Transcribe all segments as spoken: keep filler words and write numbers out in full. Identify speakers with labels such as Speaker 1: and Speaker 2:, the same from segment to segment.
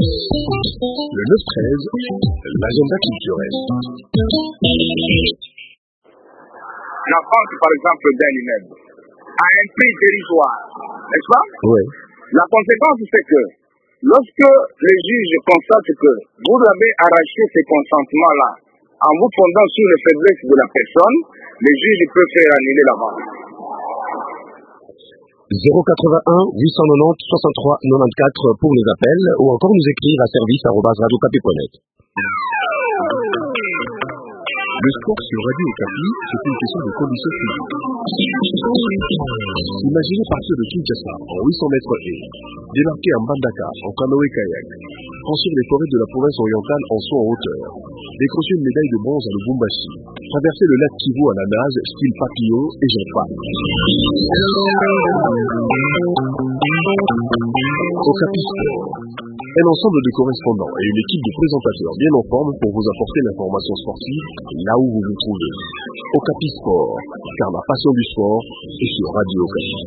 Speaker 1: Le neuf treize, l'agenda culturel.
Speaker 2: La France, par exemple, d'un immeuble, a un prix dérisoire, n'est-ce pas?
Speaker 1: Oui.
Speaker 2: La conséquence, c'est que lorsque les juges constatent que vous avez arraché ces consentements-là en vous fondant sur les faiblesses de la personne, les juges peuvent faire annuler la vente.
Speaker 1: zéro quatre-vingt-un huit cent quatre-vingt-dix soixante-trois quatre-vingt-quatorze pour les appels ou encore nous écrire à service arobase radio okapi point net.
Speaker 3: Le sport sur Radio Okapi, c'est une question de conditions physiques. Imaginez partir de Kinshasa en huit cents mètres et débarquer à Mbandaka en canoë-kayak, franchir les forêts de la province orientale en saut en hauteur, décrocher une médaille de bronze à Lubumbashi, traverser le lac Kivu à la nage, style papillot et j'en passe. Okapi Sport. Un ensemble de correspondants et une équipe de présentateurs bien en forme pour vous apporter l'information sportive là où vous vous trouvez. Okapi Sport, car la passion du sport est sur Radio Okapi.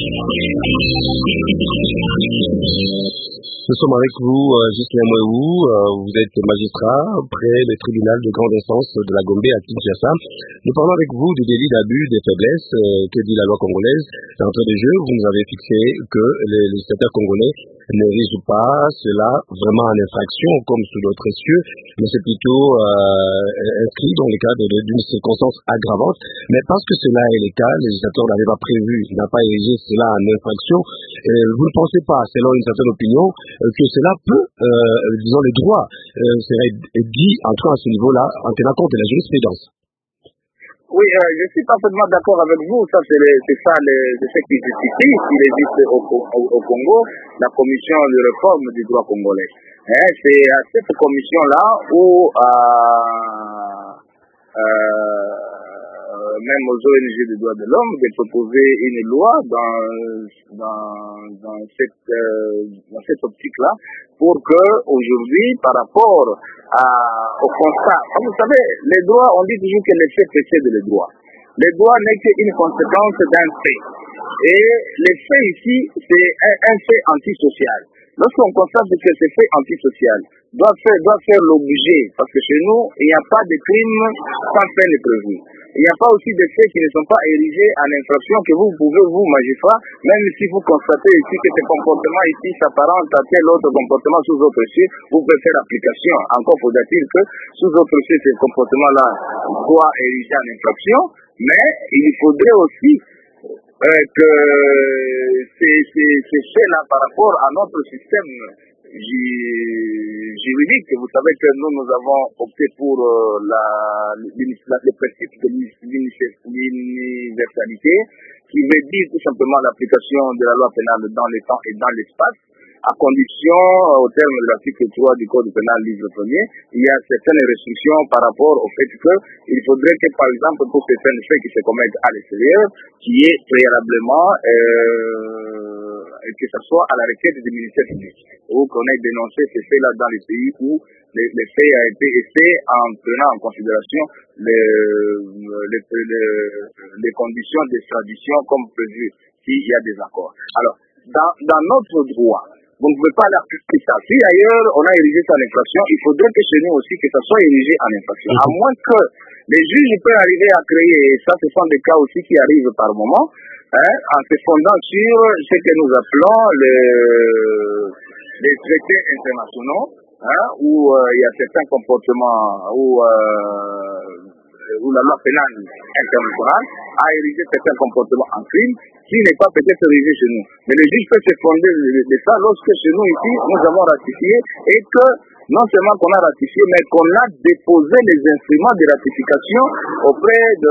Speaker 1: Nous sommes avec vous, euh, Justin Mouéou, euh, vous êtes magistrat près le tribunal de grande instance de la Gombe à Kinshasa. Nous parlons avec vous du délit d'abus des faiblesses euh, que dit la loi congolaise. D'entrée de jeu, vous nous avez fixé que les législateurs congolais ne résout pas cela vraiment en infraction comme sous d'autres cieux, mais c'est plutôt euh, inscrit dans le cadre d'une circonstance aggravante. Mais parce que cela est le cas, le législateur n'avait pas prévu, il n'a pas érigé cela en infraction. Euh, vous ne pensez pas, selon une certaine opinion, euh, que cela peut, euh, disons, le droit euh, serait dit entrant à ce niveau-là en tenant compte de la jurisprudence?
Speaker 2: Oui, euh, je suis parfaitement d'accord avec vous. Ça, c'est, les, c'est ça les, c'est ce qui justifie qu'il existe au, au, au Congo la commission de réforme du droit congolais. Hein, c'est à cette commission-là où euh, euh, même aux O N G des droits de l'homme de proposer une loi dans, dans, dans, cette, euh, dans cette optique-là pour que aujourd'hui, par rapport à, au constat, comme vous savez, les droits, on dit toujours que les faits précèdent les droits. Les droits n'est qu'une conséquence d'un fait. Et les faits ici, c'est un, un fait antisocial. Lorsqu'on constate que ces faits antisocial doivent faire, doivent faire l'objet, parce que chez nous, il n'y a pas de crime sans peine prévue. Il n'y a pas aussi des faits qui ne sont pas érigés en infraction que vous pouvez, vous, magistrat, même si vous constatez ici que ces comportements ici s'apparentent à tel autre comportement sous autre cieux, vous pouvez faire application. Encore faudra-t-il que sous autre cieux, ces comportements-là soient érigés en infraction, mais il faudrait aussi euh, que ces, ces, ces faits-là par rapport à notre système juridique, vous savez que nous, nous avons opté pour euh, la, la, le principe de l'universalité, qui veut dire tout simplement l'application de la loi pénale dans le temps et dans l'espace, à condition, au terme de l'article trois du Code pénal livre premier, il y a certaines restrictions par rapport au fait qu'il faudrait que, par exemple, pour certains faits qui se commettent à l'extérieur, qui est préalablement euh, que ce soit à la requête du ministère public, ou qu'on ait dénoncé ces faits-là dans les pays où les, les faits ont été faits en prenant en considération les, les, les, les conditions d'extradition comme prévu s'il y a des accords. Alors, dans, dans notre droit, vous ne pouvez pas l'appliquer ça. Si ailleurs on a érigé ça en infraction, il faudrait que chez nous aussi que ça soit érigé en infraction. À moins que les juges peuvent arriver à créer, et ça ce sont des cas aussi qui arrivent par moment, hein, en se fondant sur ce que nous appelons les, les traités internationaux, hein, où euh, il y a certains comportements, où, euh, où la loi pénale internationale a érigé certains comportements en crime, qui n'est pas peut-être érigé chez nous. Mais le juge peut se fonder de, de ça lorsque chez nous ici, nous avons ratifié et que non seulement qu'on a ratifié, mais qu'on a déposé les instruments de ratification auprès de,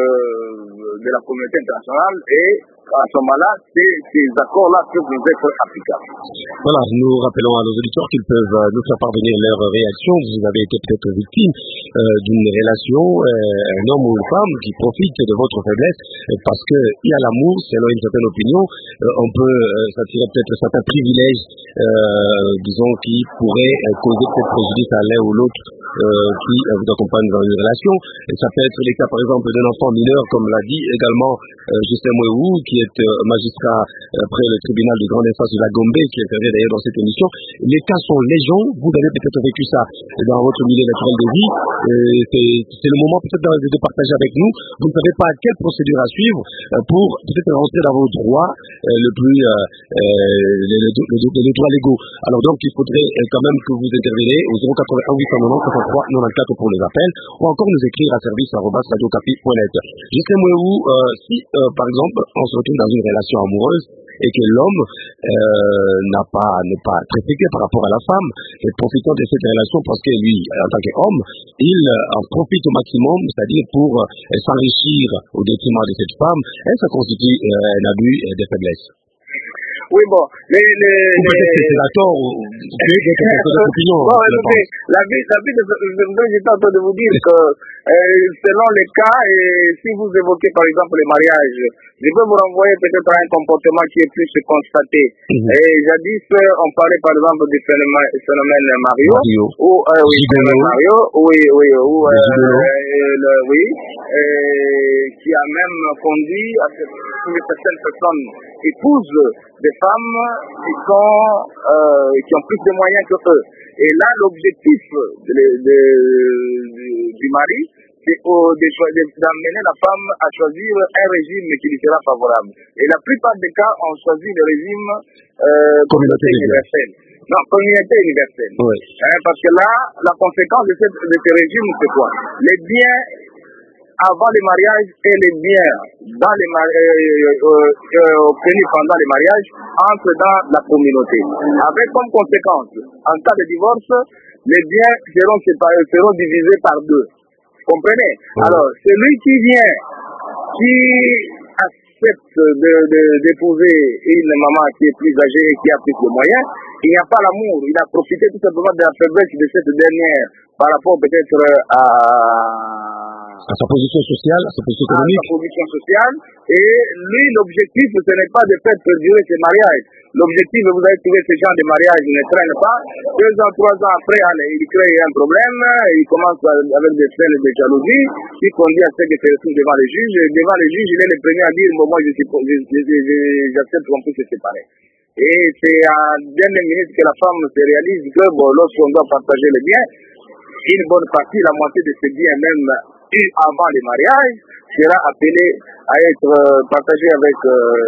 Speaker 2: de la communauté internationale et à ce moment-là, ces, ces accords-là peuvent nous être applicables.
Speaker 1: Voilà, nous rappelons à nos auditeurs qu'ils peuvent nous faire parvenir leurs réactions. Vous avez été peut-être victime euh, d'une relation, euh, un homme ou une femme qui profite de votre faiblesse euh, parce qu'il y a l'amour, selon une certaine opinion, euh, on peut euh, s'attirer peut-être certains privilèges, euh, disons, qui pourraient euh, causer peut-être préjudice à l'un ou l'autre euh, qui euh, vous accompagne dans une relation. Et ça peut être les cas, par exemple, d'un enfant mineur, comme l'a dit également euh, Justin Mouéou, qui est euh, magistrat euh, près le tribunal de grande instance de la Gombe, qui intervient d'ailleurs dans cette émission. Les cas sont légion. Vous avez peut-être vécu ça dans votre milieu naturel de vie. C'est le moment peut-être de, de partager avec nous. Vous ne savez pas quelle procédure à suivre euh, pour peut-être rentrer dans vos droits euh, le plus euh, euh, les, les, les, les droits légaux. Alors donc il faudrait euh, quand même que vous interveniez au zéro quatre-vingt-un huit cent quatre-vingt-onze soixante-trois quatre-vingt-quatre pour les appels, ou encore nous écrire à service arobase radiocapi point net. Justin Mouéou, euh, si euh, par exemple on se retrouve dans une relation amoureuse et que l'homme euh, n'a pas n'est pas très fixé par rapport à la femme, et profitant de cette relation parce que lui, en tant qu'homme, il euh, en profite au maximum, c'est-à-dire pour euh, s'enrichir au détriment de cette femme, et ça constitue euh, un abus euh, de faiblesse.
Speaker 2: Oui, bon, les... les,
Speaker 1: ou peut-être que c'est d'accord, ou quelques opinions.
Speaker 2: Bon, écoutez, la vie, la vie de, de, de, j'étais en train de vous dire que euh, selon les cas, et si vous évoquez par exemple les mariages, je peux vous renvoyer peut-être à un comportement qui est plus constaté. Mm-hmm. Et jadis, on parlait par exemple du phénomène, phénomène Mario,
Speaker 1: Mario.
Speaker 2: Ou, euh, oui, phénomène Mario, oui, oui, ou, euh, euh, le, oui, euh, qui a même conduit à ce que certaines personnes épousent des femmes qui sont euh, qui ont plus de moyens que eux. Et là, l'objectif de, de, de, du mari, c'est d'amener la femme à choisir un régime qui lui sera favorable. Et la plupart des cas, on choisit le régime euh, communauté universelle. Non, communauté universelle.
Speaker 1: Oui.
Speaker 2: Hein, parce que là, la conséquence de, cette, de ce régime, c'est quoi? Les biens avant les mariages et les biens dans les mari- euh, euh, euh, obtenus pendant les mariages entrent dans la communauté. Avec comme conséquence, en cas de divorce, les biens seront, séparés, seront divisés par deux. Comprenez? Mmh. Alors, celui qui vient, qui accepte de, de, d'épouser une maman qui est plus âgée et qui a plus de moyens, il n'y a pas l'amour. Il a profité tout simplement de la faiblesse de cette dernière par rapport peut-être à...
Speaker 1: à sa position sociale, à sa position économique.
Speaker 2: À sa position sociale. Et lui, l'objectif, ce n'est pas de faire perdurer ses mariages. L'objectif, vous avez trouvé ce genre de mariage, il ne traîne pas. Deux ans, trois ans après, allez, il crée un problème, il commence avec des scènes de jalousie, qui conduit à ce que se retrouve devant les juges. Et devant les juges, il est le premier à dire, bon, moi, je suis, je, je, je, j'accepte qu'on puisse se séparer. Et c'est à dernière minute que la femme se réalise que, bon, lorsqu'on doit partager les biens, une bonne partie, la moitié de ces biens même, avant les mariages, sera appelé à être euh, partagé avec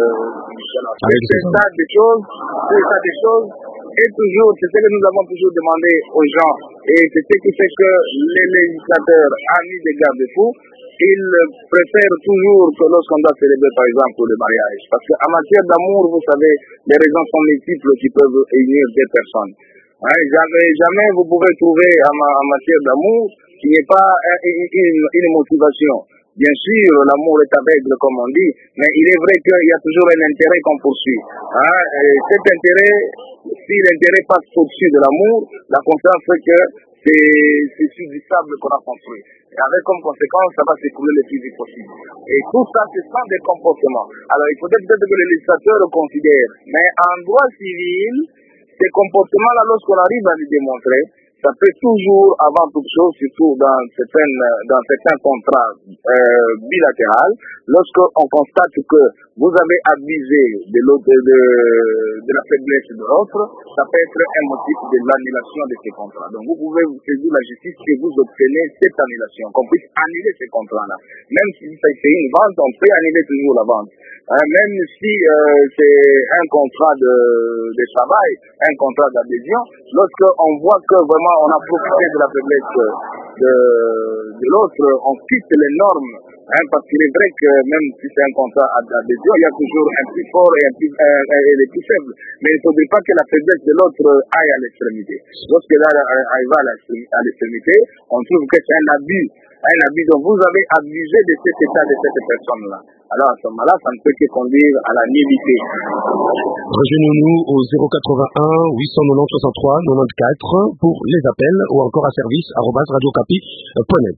Speaker 2: euh, avec ce tas de choses, ce tas de choses, et toujours, c'est ce que nous avons toujours demandé aux gens, et c'est ce qui fait que les législateurs, amis des garde-fous, ils préfèrent toujours que lorsqu'on doit célébrer par exemple le mariage, parce qu'en matière d'amour, vous savez, les raisons sont multiples qui peuvent unir des personnes. Hein, jamais, jamais vous pouvez trouver en, en matière d'amour qu'il n'y ait pas une, une, une motivation. Bien sûr, l'amour est aveugle, comme on dit, mais il est vrai qu'il y a toujours un intérêt qu'on poursuit. Hein, et cet intérêt, si l'intérêt passe au-dessus de l'amour, la conséquence c'est que c'est sur du sable qu'on a construit. Et avec comme conséquence, ça va s'écouler le plus vite possible. Et tout ça, ce sont des comportements. Alors, il faudrait peut-être que les législateurs le considèrent. Mais en droit civil, ces comportements-là, lorsqu'on arrive à les démontrer, ça peut toujours, avant toute chose, surtout dans certains, dans certains contrats euh, bilatéraux, lorsqu'on constate que vous avez abusé de, de, de, de la faiblesse de l'autre, ça peut être un motif de l'annulation de ces contrats. Donc vous pouvez vous saisir la justice que vous obtenez cette annulation, qu'on puisse annuler ces contrats-là. Même si c'est une vente, on peut annuler toujours la vente. Hein, même si euh, c'est un contrat de, de travail, un contrat d'adhésion, lorsqu'on voit que vraiment on a profité de la faiblesse de, de l'autre, on quitte les normes, hein, parce qu'il est vrai que même si c'est un contrat d'adhésion, il y a toujours un plus fort et un plus, euh, et les plus faibles. Mais il ne faudrait pas que la faiblesse de l'autre aille à l'extrémité. Lorsque là, elle va à l'extrémité, on trouve que c'est un abus. Un abus. Donc vous avez abusé de cet état de cette personne-là. Alors à ce moment-là, ça ne peut que conduire à la nullité.
Speaker 1: Rejoignez-nous au zéro quatre-vingt-un huit cent quatre-vingt-onze soixante-trois quatre-vingt-quatre pour les appels ou encore à service arobase radiocapi point net.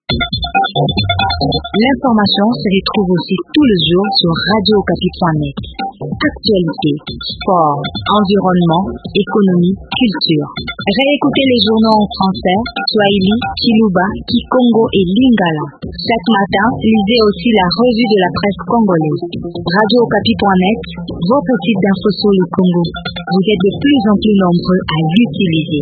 Speaker 4: L'information se retrouve aussi tous les jours sur radio okapi point net. Actualité, sport, environnement, économie, culture. Réécoutez les journaux en français, Swahili, Kiluba, Kikongo et Lingala. Chaque matin, lisez aussi la revue de la presse congolaise. radio okapi point net, votre site d'info sur le Congo. Vous êtes de plus en plus nombreux à l'utiliser.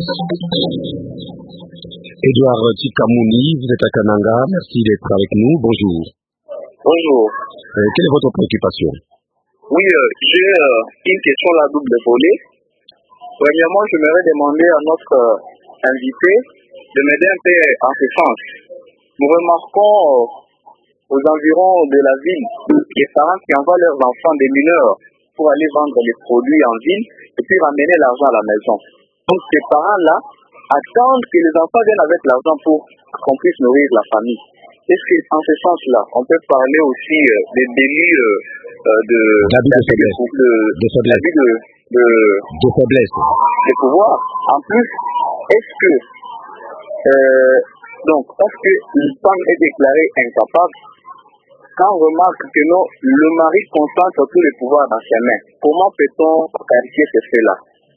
Speaker 1: Edouard Tikamouni, vous êtes à Kananga, merci d'être avec nous, bonjour.
Speaker 2: Bonjour.
Speaker 1: Euh, quelle est votre préoccupation?
Speaker 2: Oui, euh, j'ai euh, une question à double volée. Premièrement, je m'aurais demandé à notre euh, invité de m'aider un peu en ce sens. Nous remarquons euh, aux environs de la ville les parents qui envoient leurs enfants des mineurs pour aller vendre les produits en ville et puis ramener l'argent à la maison. Donc ces parents-là attendent que les enfants viennent avec l'argent pour qu'on puisse nourrir la famille. Est-ce qu'en ce sens-là, on peut parler aussi euh, des délits euh, euh, de
Speaker 1: d'abus de faiblesse, de, de faiblesse,
Speaker 2: de, de,
Speaker 1: de faiblesse,
Speaker 2: de pouvoir. En plus, est-ce que euh, donc parce que une femme est déclarée incapable, quand on remarque que non, le mari concentre tous les pouvoirs dans ses mains, comment peut-on qualifier ce fait-là?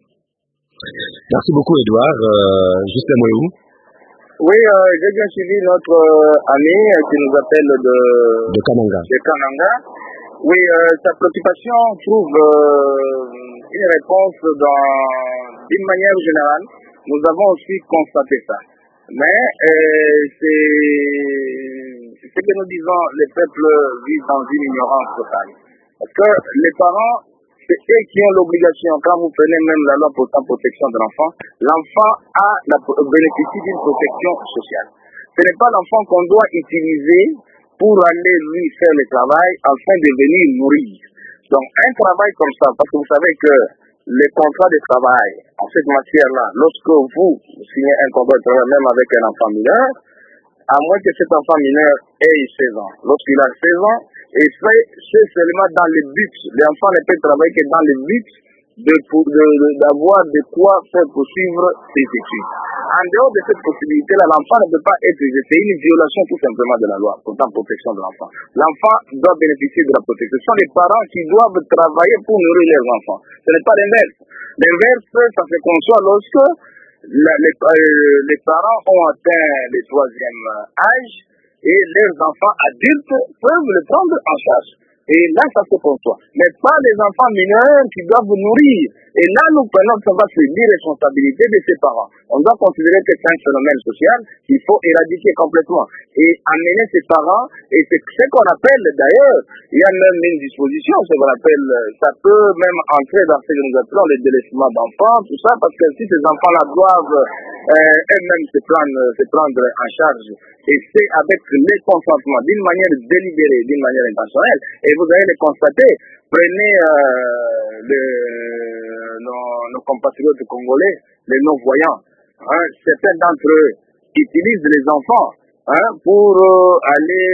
Speaker 1: Merci beaucoup, Edouard. Euh, juste un mot.
Speaker 2: Oui, euh, j'ai bien suivi notre euh, ami euh, qui nous appelle de,
Speaker 1: de Kananga.
Speaker 2: De Kananga. Oui, euh, sa préoccupation trouve euh, une réponse dans, d'une manière générale. Nous avons aussi constaté ça. Mais euh, c'est ce que nous disons, les peuples vivent dans une ignorance totale. Parce que les parents, c'est eux qui ont l'obligation, quand vous prenez même la loi portant protection de l'enfant, l'enfant a la, bénéficie d'une protection sociale. Ce n'est pas l'enfant qu'on doit utiliser pour aller lui faire le travail afin de venir nourrir. Donc un travail comme ça, parce que vous savez que les contrats de travail en cette matière-là, lorsque vous signez un contrat de travail même avec un enfant mineur, à moins que cet enfant mineur ait seize ans, lorsqu'il a seize ans, et fait c'est seulement dans le but, l'enfant ne peut travailler que dans le but de, de, de, d'avoir de quoi faire poursuivre ses études. En dehors de cette possibilité-là, l'enfant ne peut pas être jeté. C'est une violation tout simplement de la loi portant protection de l'enfant. L'enfant doit bénéficier de la protection. Ce sont les parents qui doivent travailler pour nourrir leurs enfants. Ce n'est pas l'inverse. L'inverse, ça se conçoit lorsque la, les, euh, les parents ont atteint le troisième âge et leurs enfants adultes peuvent le prendre en charge. Et là, ça se conçoit. Mais pas les enfants mineurs qui doivent nourrir. Et là, nous prenons l'irresponsabilité de ses parents. On doit considérer que c'est un phénomène social qu'il faut éradiquer complètement. Et amener ses parents, et c'est ce qu'on appelle d'ailleurs, il y a même une disposition, ce qu'on appelle, ça peut même entrer dans ce que nous appelons le délaissement d'enfants, tout ça, parce que si ces enfants-là doivent euh, eux-mêmes se prendre, se prendre en charge, et c'est avec le consentement, d'une manière délibérée, d'une manière intentionnelle, et vous allez le constater, prenez euh, le, nos, nos compatriotes congolais, les non-voyants, hein, certains d'entre eux utilisent les enfants hein, pour euh, aller...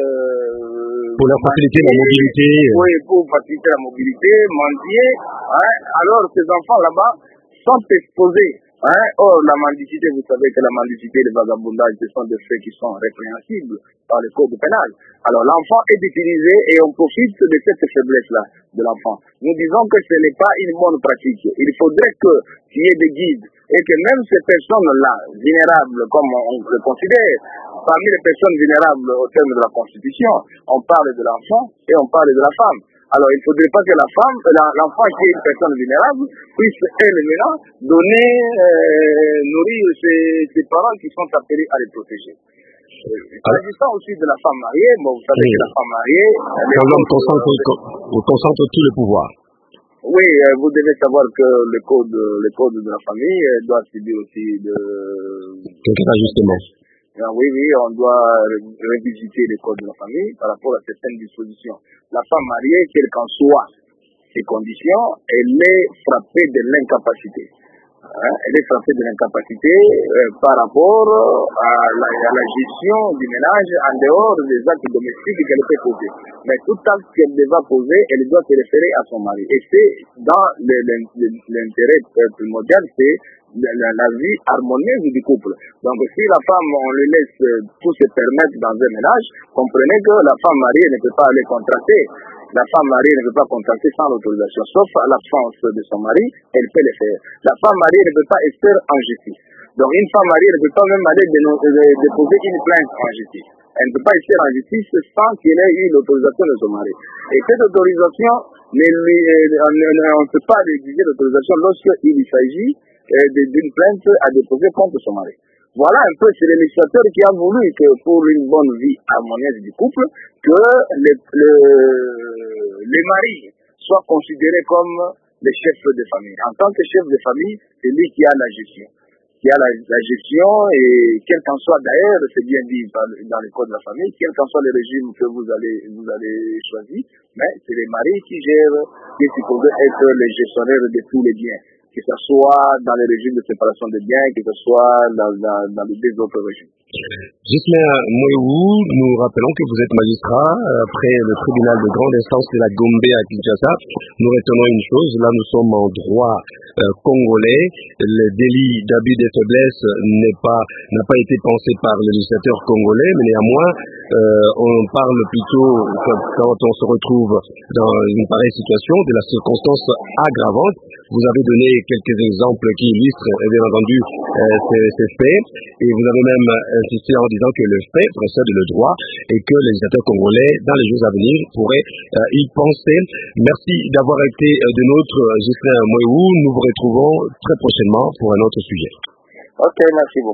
Speaker 2: Euh,
Speaker 1: pour leur faciliter la mobilité.
Speaker 2: Oui, pour faciliter la mobilité, mendier. Hein, alors ces enfants là-bas sont exposés. Hein? Or, la mendicité, vous savez que la mendicité et le vagabondage, ce sont des faits qui sont répréhensibles par le code pénal. Alors, l'enfant est utilisé et on profite de cette faiblesse-là de l'enfant. Nous disons que ce n'est pas une bonne pratique. Il faudrait qu'il y ait des guides et que même ces personnes-là, vulnérables, comme on le considère, parmi les personnes vulnérables au terme de la Constitution, on parle de l'enfant et on parle de la femme. Alors, il ne faudrait pas que la femme, l'enfant qui est une personne vulnérable, puisse, elle, maintenant, donner, euh, nourrir ses, ses parents qui sont appelés à les protéger. S'agissant aussi de la femme mariée, bon, vous savez oui. que la femme mariée...
Speaker 1: Quand l'homme concentre, euh, concentre tout le pouvoir.
Speaker 2: Oui, euh, vous devez savoir que le code, le code de la famille euh, doit subir aussi de...
Speaker 1: Quelques ajustements.
Speaker 2: Oui, oui, on doit revisiter le code de la famille par rapport à certaines dispositions. La femme mariée, quelles qu'en soient ses conditions, elle est frappée de l'incapacité. Hein, elle est frappée de l'incapacité euh, par rapport à la, à la gestion du ménage en dehors des actes domestiques qu'elle peut poser. Mais tout acte qu'elle va poser, elle doit se référer à son mari. Et c'est dans l'intérêt primordial, c'est la, la, la vie harmonieuse du couple. Donc si la femme, on lui laisse tout se permettre dans un ménage, comprenez que la femme mariée ne peut pas aller contracter. La femme mariée ne peut pas contracter sans l'autorisation, sauf à l'absence de son mari, elle peut le faire. La femme mariée ne peut pas être en justice. Donc une femme mariée ne peut pas même aller déposer une plainte en justice. Elle ne peut pas être en justice sans qu'elle ait eu l'autorisation de son mari. Et cette autorisation, on ne peut pas exiger l'autorisation lorsqu'il s'agit d'une plainte à déposer contre son mari. Voilà un peu, c'est le législateur qui a voulu que pour une bonne vie harmonieuse du couple, que les, le, les maris soient considérés comme les chefs de famille. En tant que chef de famille, c'est lui qui a la gestion. Qui a la, la gestion et quel qu'en soit d'ailleurs, c'est bien dit dans, dans le code de la famille, quel qu'en soit le régime que vous allez, vous allez choisir, mais c'est les maris qui gèrent, qui est supposé être les gestionnaires de tous les biens. Que ce soit dans les régimes de séparation des biens, que ce soit dans, dans, dans les deux autres régimes.
Speaker 1: Ghislain Mouéhou, nous rappelons que vous êtes magistrat après le tribunal de grande instance de la Gombe à Kinshasa. Nous retenons une chose, là nous sommes en droit euh, congolais. Le délit d'abus de faiblesse n'est pas, n'a pas été pensé par le législateur congolais, mais néanmoins euh, on parle plutôt, quand, quand on se retrouve dans une pareille situation, de la circonstance aggravante. Vous avez donné quelques exemples qui illustrent bien entendu euh, ces, ces faits, et vous avez même insisté en disant que le fait précède le droit et que les législateurs congolais, dans les jours à venir, pourraient euh, y penser. Merci d'avoir été euh, de notre Ghislain Mouéhou. Nous vous retrouvons très prochainement pour un autre sujet.
Speaker 2: Ok, merci beaucoup.